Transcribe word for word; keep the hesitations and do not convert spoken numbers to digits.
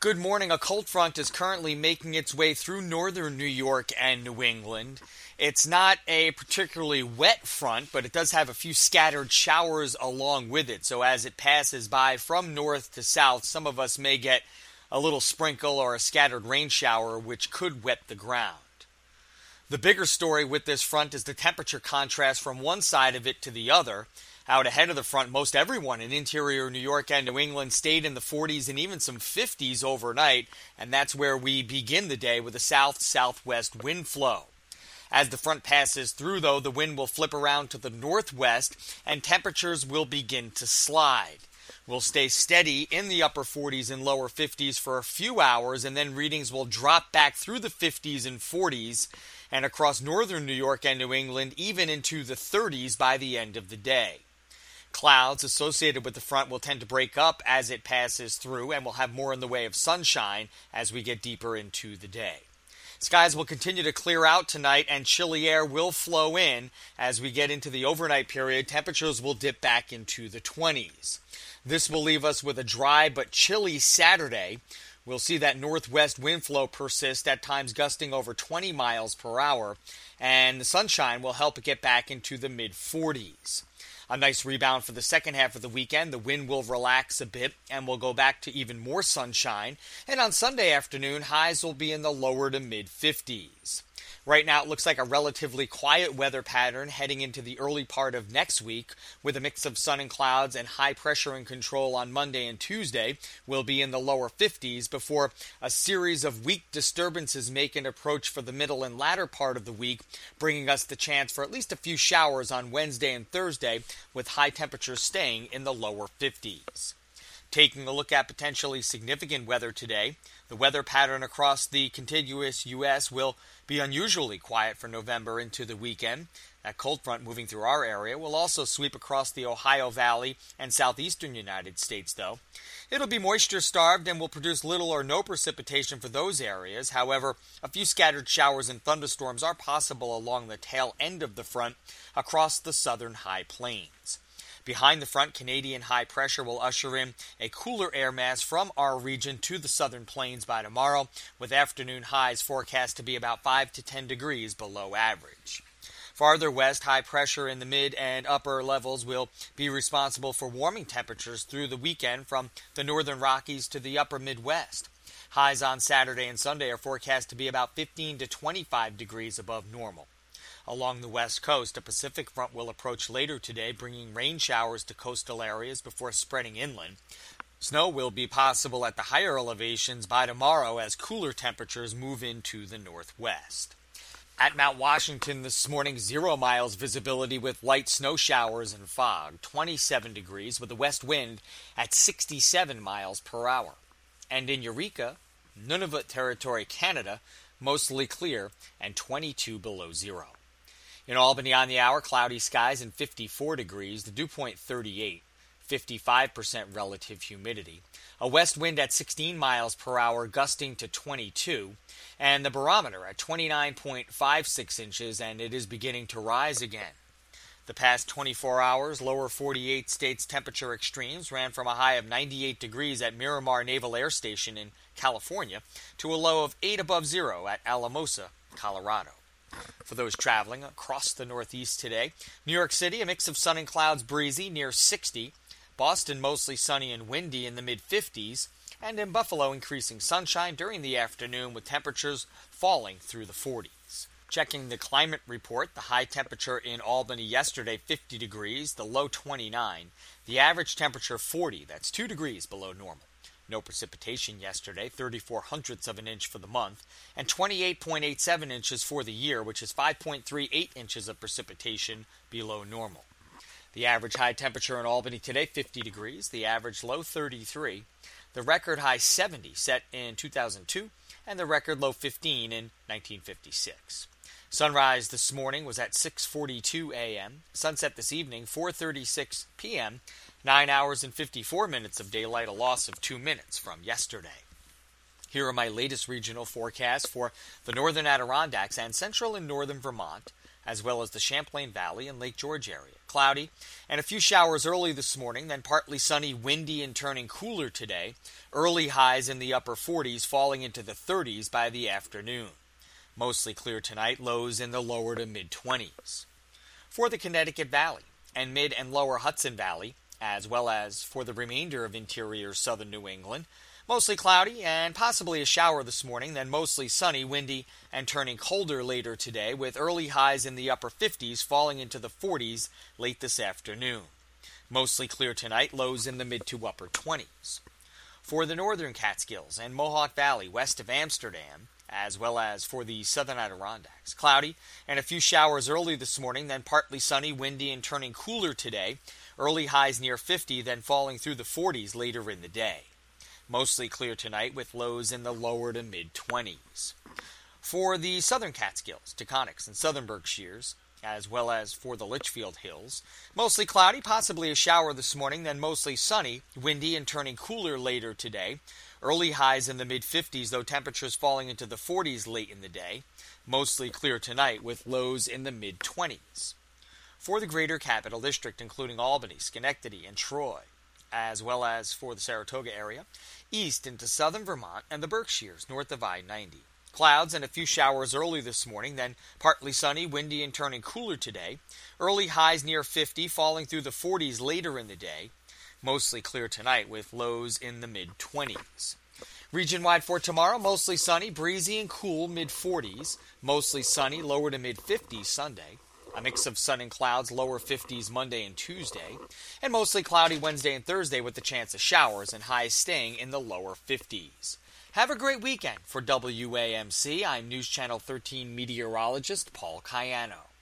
Good morning. A cold front is currently making its way through northern New York and New England. It's not a particularly wet front, but it does have a few scattered showers along with it. So as it passes by from north to south, some of us may get a little sprinkle or a scattered rain shower, which could wet the ground. The bigger story with this front is the temperature contrast from one side of it to the other. Out ahead of the front, most everyone in interior New York and New England stayed in the forties and even some fifties overnight, and that's where we begin the day with a south-southwest wind flow. As the front passes through, though, the wind will flip around to the northwest, and temperatures will begin to slide. We'll stay steady in the upper forties and lower fifties for a few hours, and then readings will drop back through the fifties and forties, and across northern New York and New England, even into the thirties by the end of the day. Clouds associated with the front will tend to break up as it passes through, and we'll have more in the way of sunshine as we get deeper into the day. Skies will continue to clear out tonight, and chilly air will flow in. As we get into the overnight period, temperatures will dip back into the twenties. This will leave us with a dry but chilly Saturday. We'll see that northwest wind flow persist, at times gusting over twenty miles per hour, and the sunshine will help it get back into the mid forties. A nice rebound for the second half of the weekend. The wind will relax a bit and we'll go back to even more sunshine. And on Sunday afternoon, highs will be in the lower to mid fifties. Right now, it looks like a relatively quiet weather pattern heading into the early part of next week, with a mix of sun and clouds and high pressure and control on Monday and Tuesday. Will be in the lower fifties before a series of weak disturbances make an approach for the middle and latter part of the week, bringing us the chance for at least a few showers on Wednesday and Thursday, with high temperatures staying in the lower fifties. Taking a look at potentially significant weather today, the weather pattern across the contiguous U S will be unusually quiet for November into the weekend. That cold front moving through our area will also sweep across the Ohio Valley and southeastern United States, though. It'll be moisture-starved and will produce little or no precipitation for those areas. However, a few scattered showers and thunderstorms are possible along the tail end of the front across the southern high plains. Behind the front, Canadian high pressure will usher in a cooler air mass from our region to the southern plains by tomorrow, with afternoon highs forecast to be about five to ten degrees below average. Farther west, high pressure in the mid and upper levels will be responsible for warming temperatures through the weekend from the northern Rockies to the upper Midwest. Highs on Saturday and Sunday are forecast to be about fifteen to twenty-five degrees above normal. Along the west coast, a Pacific front will approach later today, bringing rain showers to coastal areas before spreading inland. Snow will be possible at the higher elevations by tomorrow as cooler temperatures move into the northwest. At Mount Washington this morning, zero miles visibility with light snow showers and fog, twenty-seven degrees with a west wind at sixty-seven miles per hour. And in Eureka, Nunavut Territory, Canada, mostly clear and twenty-two below zero. In Albany on the hour, cloudy skies and fifty-four degrees, the dew point thirty-eight, fifty-five percent relative humidity. A west wind at sixteen miles per hour, gusting to twenty-two, and the barometer at twenty-nine point five six inches, and it is beginning to rise again. The past twenty-four hours, lower forty-eight states temperature extremes ran from a high of ninety-eight degrees at Miramar Naval Air Station in California to a low of eight above zero at Alamosa, Colorado. For those traveling across the Northeast today, New York City, a mix of sun and clouds, breezy, near sixty. Boston, mostly sunny and windy in the mid-fifties. And in Buffalo, increasing sunshine during the afternoon with temperatures falling through the forties. Checking the climate report, the high temperature in Albany yesterday, fifty degrees, the low twenty-nine. The average temperature, forty. That's two degrees below normal. No precipitation yesterday, thirty-four hundredths of an inch for the month, and twenty-eight point eight seven inches for the year, which is five point three eight inches of precipitation below normal. The average high temperature in Albany today, fifty degrees, the average low thirty-three, the record high seventy set in two thousand two, and the record low fifteen in nineteen fifty-six. Sunrise this morning was at six forty-two a.m., sunset this evening, four thirty-six p.m., nine hours and fifty-four minutes of daylight, a loss of two minutes from yesterday. Here are my latest regional forecasts for the northern Adirondacks and central and northern Vermont. as well as the Champlain Valley and Lake George area. Cloudy and a few showers early this morning, then partly sunny, windy, and turning cooler today. Early highs in the upper forties, falling into the thirties by the afternoon. Mostly clear tonight, lows in the lower to mid-twenties. For the Connecticut Valley and mid and lower Hudson Valley, as well as for the remainder of interior southern New England, mostly cloudy and possibly a shower this morning, then mostly sunny, windy, and turning colder later today, with early highs in the upper fifties falling into the forties late this afternoon. Mostly clear tonight, lows in the mid to upper twenties. For the northern Catskills and Mohawk Valley west of Amsterdam, as well as for the southern Adirondacks, cloudy and a few showers early this morning, then partly sunny, windy, and turning cooler today. Early highs near fifty, then falling through the forties later in the day. Mostly clear tonight with lows in the lower to mid-twenties. For the southern Catskills, Taconics, and southern Berkshires, as well as for the Litchfield Hills, mostly cloudy, possibly a shower this morning, then mostly sunny, windy, and turning cooler later today. Early highs in the mid-fifties, though temperatures falling into the forties late in the day. Mostly clear tonight with lows in the mid-twenties. For the greater Capital District, including Albany, Schenectady, and Troy, as well as for the Saratoga area, east into southern Vermont and the Berkshires north of I ninety. Clouds and a few showers early this morning, then partly sunny, windy, and turning cooler today. Early highs near fifty, falling through the forties later in the day. Mostly clear tonight with lows in the mid-twenties. Region-wide for tomorrow, mostly sunny, breezy, and cool, mid-forties. Mostly sunny, lower to mid-fifties Sunday. A mix of sun and clouds, lower fifties Monday and Tuesday. And mostly cloudy Wednesday and Thursday with the chance of showers and highs staying in the lower fifties. Have a great weekend. For W A M C, I'm News Channel thirteen meteorologist Paul Cayano.